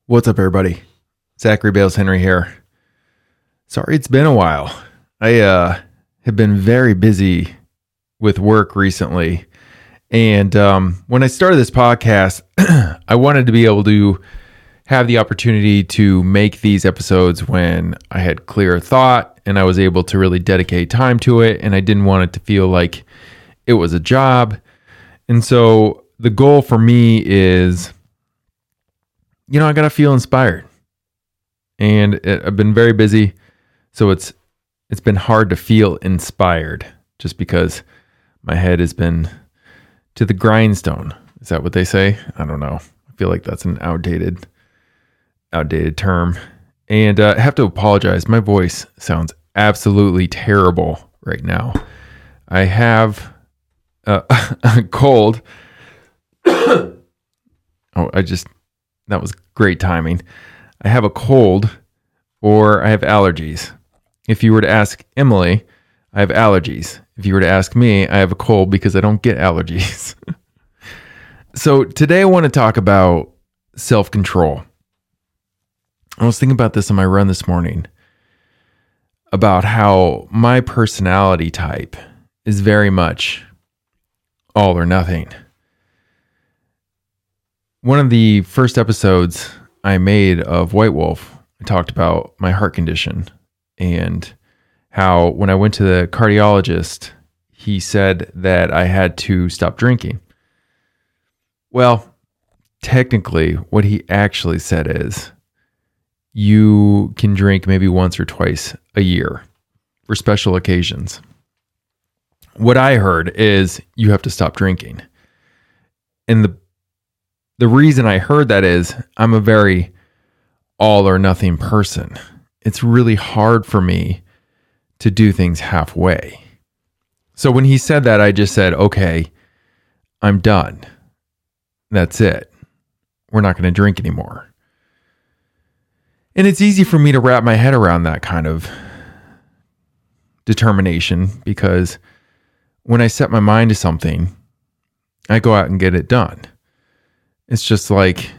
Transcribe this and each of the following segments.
What's up, everybody? Zachary Bales Henry here. Sorry it's been a while. I have been very busy with work recently. And when I started this podcast, I wanted to be able to have the opportunity to make these episodes when I had clear thought and I was able to really dedicate time to it. And I didn't want it to feel like it was a job. And so the goal for me is, I got to feel inspired. And I've been very busy. So it's been hard to feel inspired just because my head has been to the grindstone. Is that what they say? I don't know. I feel like that's an outdated term. And I have to apologize. My voice sounds absolutely terrible right now. I have a cold. That was great timing. I have a cold or I have allergies. If you were to ask Emily, I have allergies. If you were to ask me, I have a cold because I don't get allergies. So today I want to talk about self-control. I was thinking about this on my run this morning about how my personality type is very much all or nothing. One of the first episodes I made of White Wolf, I talked about my heart condition and how when I went to the cardiologist, he said that I had to stop drinking. Well, technically, what he actually said is you can drink maybe once or twice a year for special occasions. What I heard is you have to stop drinking. And the reason I heard that is I'm a very all or nothing person. It's really hard for me to do things halfway. So when he said that, I just said, okay, I'm done. That's it. We're not going to drink anymore. And it's easy for me to wrap my head around that kind of determination because when I set my mind to something, I go out and get it done. It's just like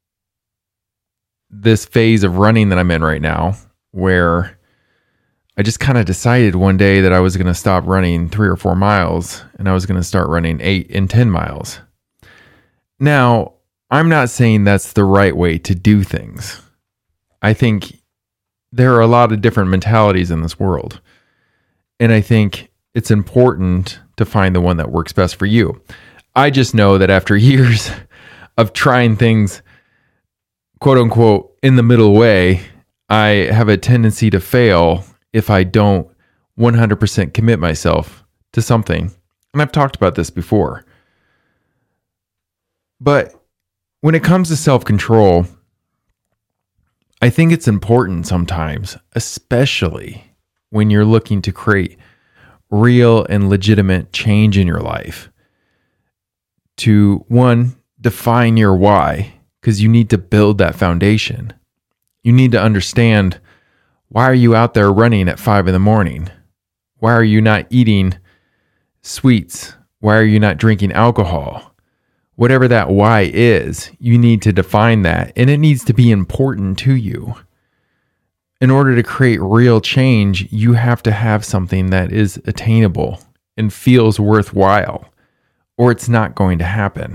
this phase of running that I'm in right now where I just kind of decided one day that I was going to stop running 3 or 4 miles and I was going to start running 8 and 10 miles. Now, I'm not saying that's the right way to do things. I think there are a lot of different mentalities in this world. And I think it's important to find the one that works best for you. I just know that after years of trying things, quote unquote, in the middle way, I have a tendency to fail if I don't 100% commit myself to something. And I've talked about this before. But when it comes to self-control, I think it's important sometimes, especially when you're looking to create real and legitimate change in your life, to one, define your why, because you need to build that foundation. You need to understand, why are you out there running at 5 a.m? Why are you not eating sweets? Why are you not drinking alcohol? Whatever that why is, you need to define that, and it needs to be important to you. In order to create real change, you have to have something that is attainable and feels worthwhile, or it's not going to happen.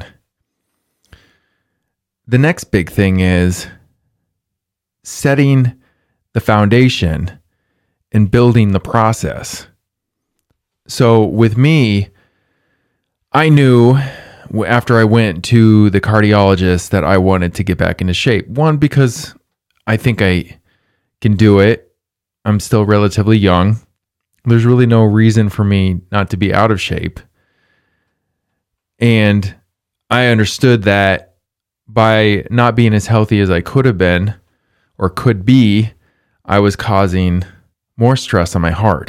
The next big thing is setting the foundation and building the process. So with me, I knew after I went to the cardiologist that I wanted to get back into shape. One, because I think I can do it. I'm still relatively young. There's really no reason for me not to be out of shape. And I understood that by not being as healthy as I could have been or could be, I was causing more stress on my heart.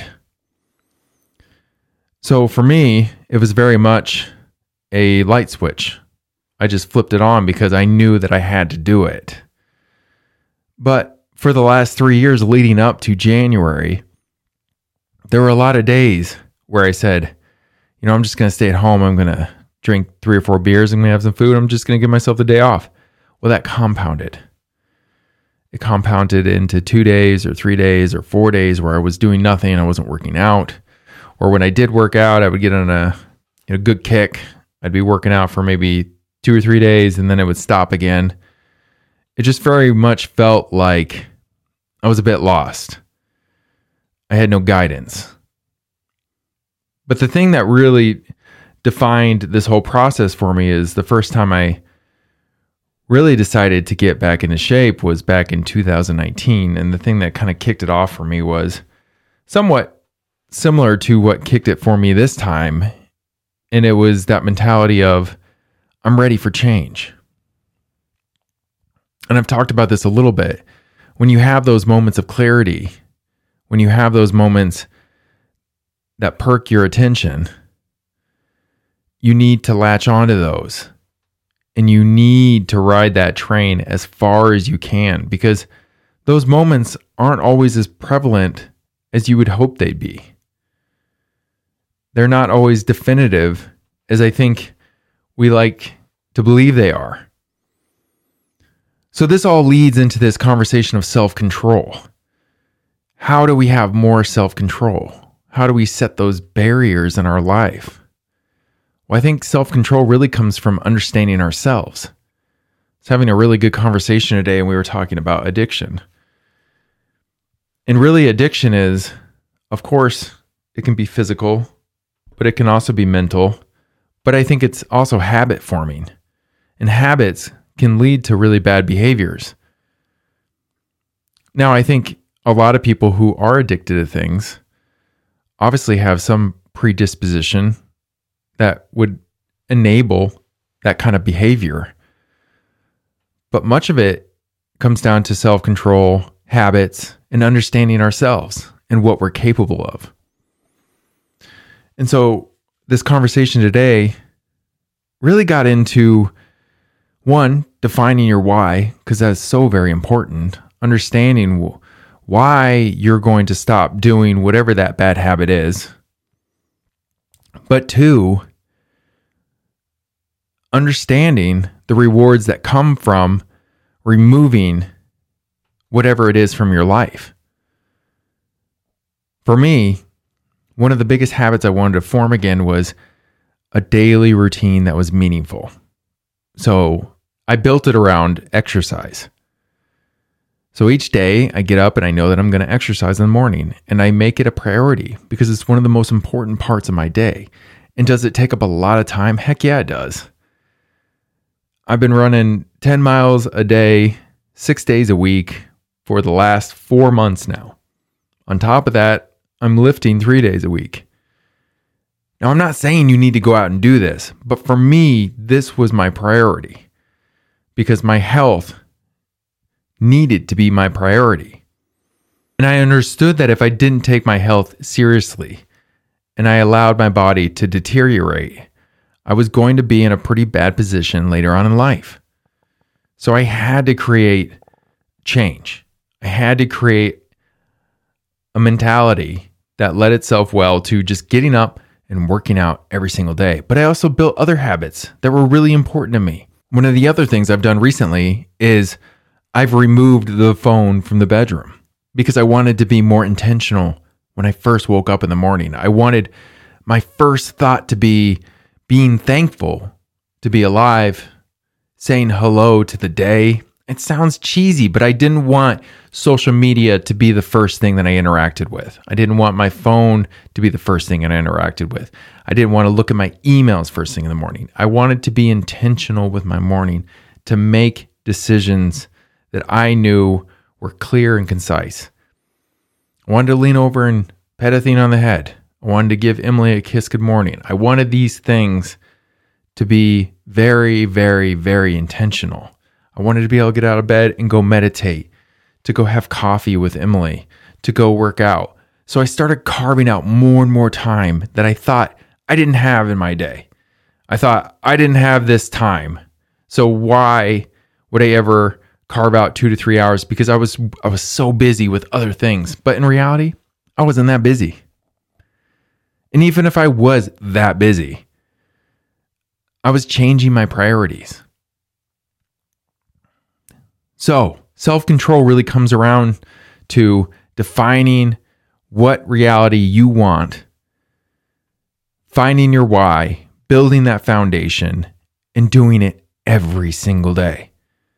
So for me, it was very much a light switch. I just flipped it on because I knew that I had to do it. But for the last 3 years leading up to January, there were a lot of days where I said, I'm just going to stay at home. I'm going to drink 3 or 4 beers. I'm going to have some food. I'm just going to give myself the day off. Well, that compounded. it compounded into 2 days or 3 days or 4 days where I was doing nothing. I wasn't working out. Or when I did work out, I would get on a good kick. I'd be working out for maybe 2 or 3 days and then it would stop again. It just very much felt like I was a bit lost. I had no guidance. But the thing that really defined this whole process for me is the first time I really decided to get back into shape was back in 2019. And the thing that kind of kicked it off for me was somewhat similar to what kicked it for me this time. And it was that mentality of, I'm ready for change. And I've talked about this a little bit. When you have those moments of clarity, when you have those moments that perk your attention, you need to latch onto those. And you need to ride that train as far as you can, because those moments aren't always as prevalent as you would hope they'd be. They're not always definitive as I think we like to believe they are. So this all leads into this conversation of self-control. How do we have more self-control? How do we set those barriers in our life? Well, I think self-control really comes from understanding ourselves. I was having a really good conversation today and we were talking about addiction. And really addiction is, of course, it can be physical, but it can also be mental. But I think it's also habit forming. And habits can lead to really bad behaviors. Now, I think a lot of people who are addicted to things obviously have some predisposition that would enable that kind of behavior. But much of it comes down to self-control, habits, and understanding ourselves and what we're capable of. And so this conversation today really got into, one, defining your why, because that's so very important. Understanding why you're going to stop doing whatever that bad habit is. But two, understanding the rewards that come from removing whatever it is from your life. For me, one of the biggest habits I wanted to form again was a daily routine that was meaningful. So I built it around exercise. So each day I get up and I know that I'm going to exercise in the morning, and I make it a priority because it's one of the most important parts of my day. And does it take up a lot of time? Heck yeah, it does. I've been running 10 miles a day, 6 days a week for the last 4 months now. On top of that, I'm lifting 3 days a week. Now, I'm not saying you need to go out and do this, but for me, this was my priority because my health needed to be my priority. And I understood that if I didn't take my health seriously and I allowed my body to deteriorate, I was going to be in a pretty bad position later on in life. So I had to create change. I had to create a mentality that led itself well to just getting up and working out every single day. But I also built other habits that were really important to me. One of the other things I've done recently is I've removed the phone from the bedroom because I wanted to be more intentional when I first woke up in the morning. I wanted my first thought to be being thankful to be alive, saying hello to the day. It sounds cheesy, but I didn't want social media to be the first thing that I interacted with. I didn't want my phone to be the first thing that I interacted with. I didn't want to look at my emails first thing in the morning. I wanted to be intentional with my morning to make decisions that I knew were clear and concise. I wanted to lean over and pet Athena on the head. I wanted to give Emily a kiss good morning. I wanted these things to be very, very, very intentional. I wanted to be able to get out of bed and go meditate, to go have coffee with Emily, to go work out. So I started carving out more and more time that I thought I didn't have in my day. I thought I didn't have this time. So why would I ever carve out 2 to 3 hours? Because I was so busy with other things. But in reality, I wasn't that busy. And even if I was that busy, I was changing my priorities. So, Self-control really comes around to defining what reality you want, finding your why, building that foundation, and doing it every single day.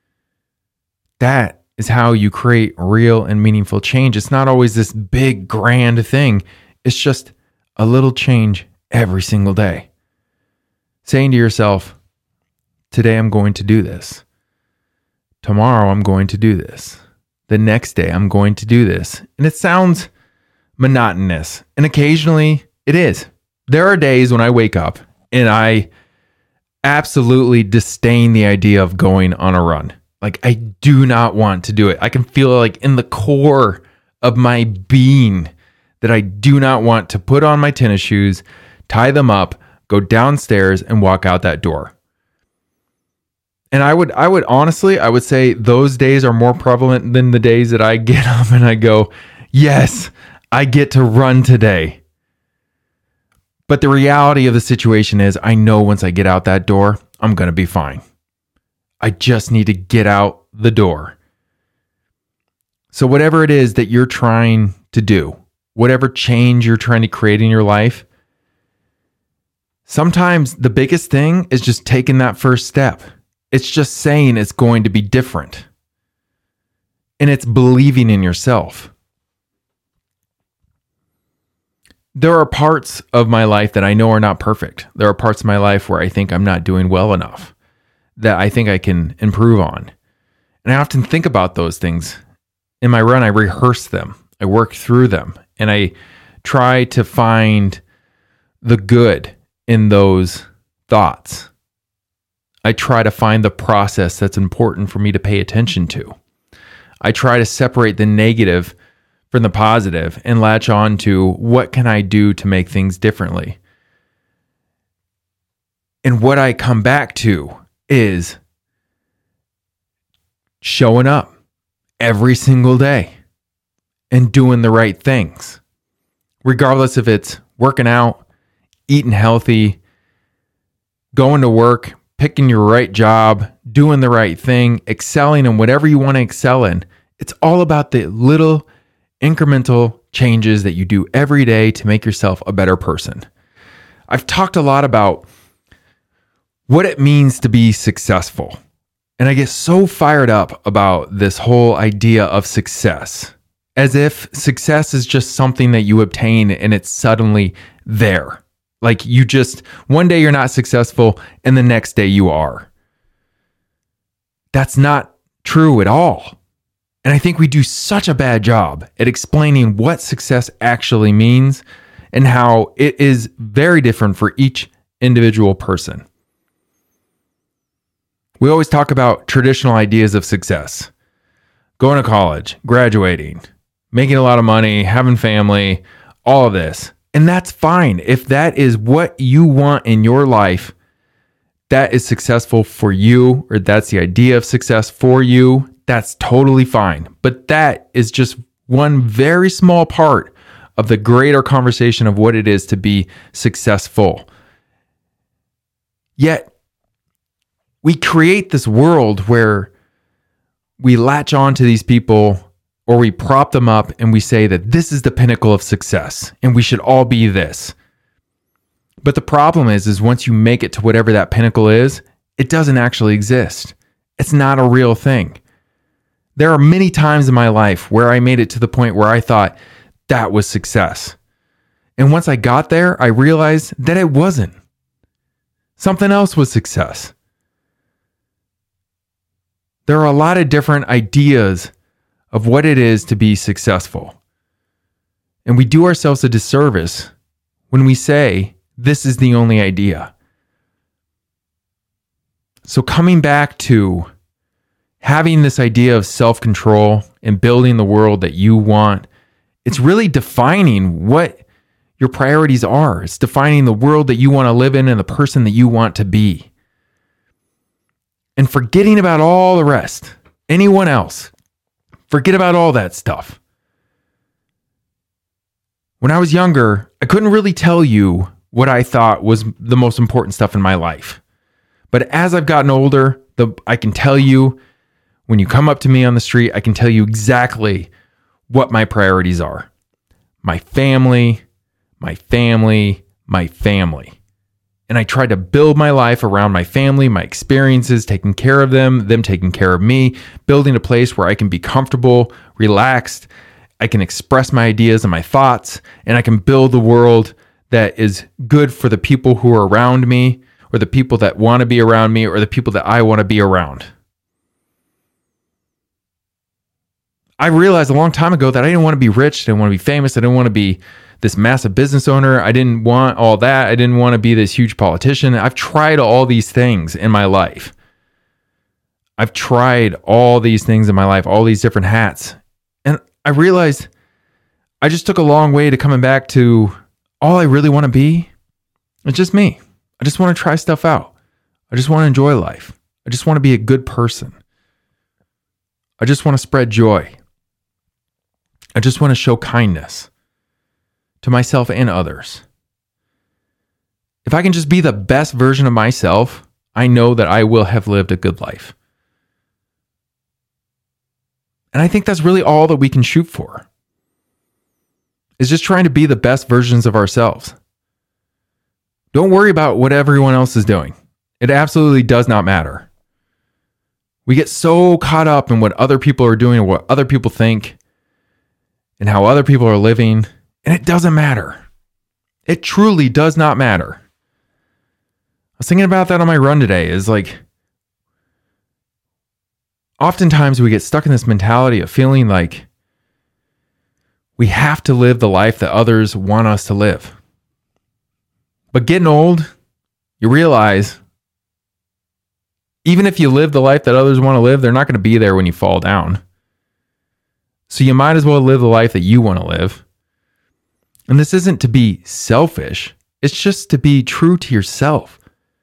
That is how you create real and meaningful change. It's not always this big, grand thing. It's just a little change every single day. Saying to yourself, today I'm going to do this. Tomorrow I'm going to do this. The next day I'm going to do this. And it sounds monotonous. And occasionally it is. There are days when I wake up and I absolutely disdain the idea of going on a run. Like, I do not want to do it. I can feel like in the core of my being that I do not want to put on my tennis shoes, tie them up, go downstairs and walk out that door. And I would honestly say those days are more prevalent than the days that I get up and I go, yes, I get to run today. But the reality of the situation is I know once I get out that door, I'm going to be fine. I just need to get out the door. So whatever it is that you're trying to do, whatever change you're trying to create in your life, sometimes the biggest thing is just taking that first step. It's just saying it's going to be different. And it's believing in yourself. There are parts of my life that I know are not perfect. There are parts of my life where I think I'm not doing well enough, that I think I can improve on. And I often think about those things. In my run, I rehearse them. I work through them. And I try to find the good in those thoughts. I try to find the process that's important for me to pay attention to. I try to separate the negative from the positive and latch on to what can I do to make things differently. And what I come back to is showing up every single day and doing the right things, regardless if it's working out, eating healthy, going to work, picking your right job, doing the right thing, excelling in whatever you want to excel in. It's all about the little incremental changes that you do every day to make yourself a better person. I've talked a lot about what it means to be successful. And I get so fired up about this whole idea of success, as if success is just something that you obtain and it's suddenly there. Like you just, one day you're not successful and the next day you are. That's not true at all. And I think we do such a bad job at explaining what success actually means and how it is very different for each individual person. We always talk about traditional ideas of success. Going to college, graduating, making a lot of money, having family, all of this. And that's fine. If that is what you want in your life, that is successful for you, or that's the idea of success for you, that's totally fine. But that is just one very small part of the greater conversation of what it is to be successful. Yet, we create this world where we latch on to these people or we prop them up and we say that this is the pinnacle of success and we should all be this. But the problem is once you make it to whatever that pinnacle is, it doesn't actually exist. It's not a real thing. There are many times in my life where I made it to the point where I thought that was success. And once I got there, I realized that it wasn't. Something else was success. There are a lot of different ideas of what it is to be successful. And we do ourselves a disservice when we say this is the only idea. So coming back to having this idea of self-control and building the world that you want, it's really defining what your priorities are. It's defining the world that you want to live in and the person that you want to be. And forgetting about all the rest, anyone else. Forget about all that stuff. When I was younger, I couldn't really tell you what I thought was the most important stuff in my life. But as I've gotten older, I can tell you When you come up to me on the street, I can tell you exactly what my priorities are. My family, my family, my family. And I try to build my life around my family, my experiences, taking care of them taking care of me, building a place where I can be comfortable, relaxed, I can express my ideas and my thoughts, and I can build the world that is good for the people who are around me, or the people that want to be around me, or the people that I want to be around. I realized a long time ago that I didn't want to be rich, I didn't want to be famous, I didn't want to be this massive business owner. I didn't want all that. I didn't want to be this huge politician. I've tried all these things in my life. I've tried all these things in my life, all these different hats. And I realized I just took a long way to coming back to all I really want to be. It's just me. I just want to try stuff out. I just want to enjoy life. I just want to be a good person. I just want to spread joy. I just want to show kindness to myself and others. If I can just be the best version of myself, I know that I will have lived a good life. And I think that's really all that we can shoot for, is just trying to be the best versions of ourselves. Don't worry about what everyone else is doing. It absolutely does not matter. We get so caught up in what other people are doing, or what other people think, and how other people are living. And it doesn't matter. It truly does not matter. I was thinking about that on my run today. Is like, oftentimes we get stuck in this mentality of feeling like we have to live the life that others want us to live. But getting old, you realize even if you live the life that others want to live, they're not going to be there when you fall down. So you might as well live the life that you want to live. And this isn't to be selfish. It's just to be true to yourself.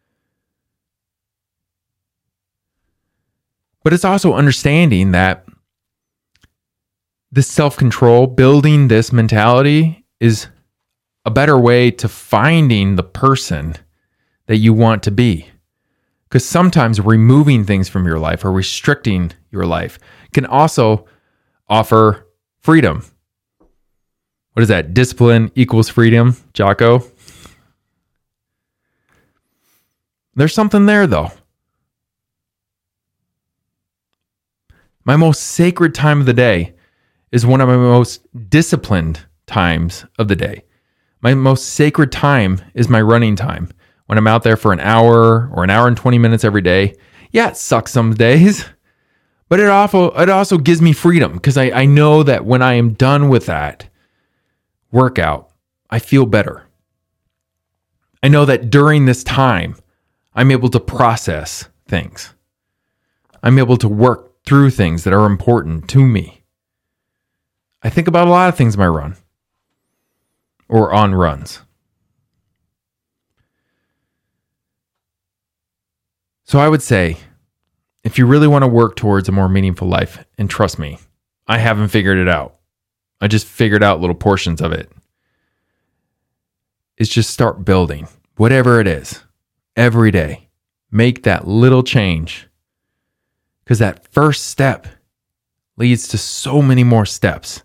But it's also understanding that this self-control, building this mentality, is a better way to finding the person that you want to be. Because sometimes removing things from your life or restricting your life can also offer freedom. What is that? Discipline equals freedom, Jocko. There's something there, though. My most sacred time of the day is one of my most disciplined times of the day. My most sacred time is my running time, when I'm out there for an hour or an hour and 20 minutes every day. Yeah, it sucks some days, but it also gives me freedom, because I know that when I am done with that workout, I feel better. I know that during this time, I'm able to process things. I'm able to work through things that are important to me. I think about a lot of things in my run or on runs. So I would say, if you really want to work towards a more meaningful life, and trust me, I haven't figured it out. I just figured out little portions of it. Is just start building, whatever it is, every day. Make that little change. Because that first step leads to so many more steps.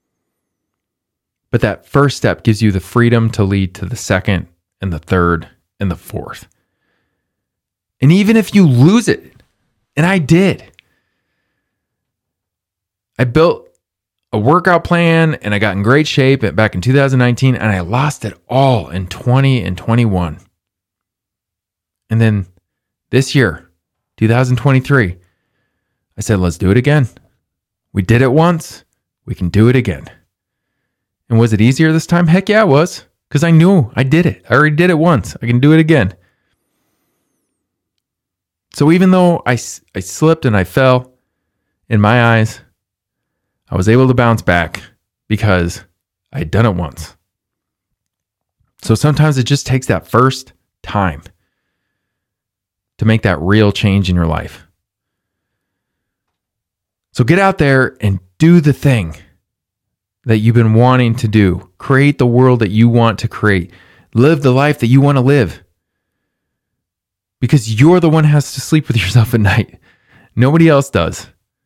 But that first step gives you the freedom to lead to the second and the third and the fourth. And even if you lose it, and I did, I built a workout plan and I got in great shape back in 2019, and I lost it all in 20 and 21. And then this year, 2023, I said, let's do it again. We did it once. We can do it again. And was it easier this time? Heck yeah, it was. Because I knew I did it. I already did it once. I can do it again. So even though I slipped and I fell, in my eyes, I was able to bounce back because I had done it once. So sometimes it just takes that first time to make that real change in your life. So get out there and do the thing that you've been wanting to do. Create the world that you want to create. Live the life that you want to live. Because you're the one who has to sleep with yourself at night. Nobody else does.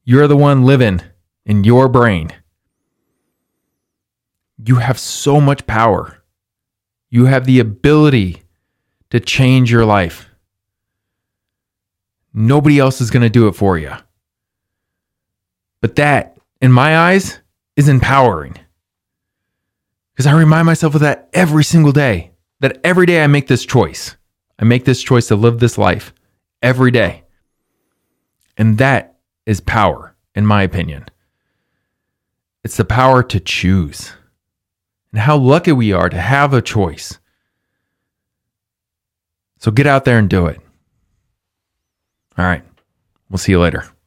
You're the one living in your brain. You have so much power. You have the ability to change your life. Nobody else is going to do it for you. But that, in my eyes, is empowering. Because I remind myself of that every single day. That every day I make this choice. I make this choice to live this life every day. And that is power, in my opinion. It's the power to choose. And how lucky we are to have a choice. So get out there and do it. All right. We'll see you later.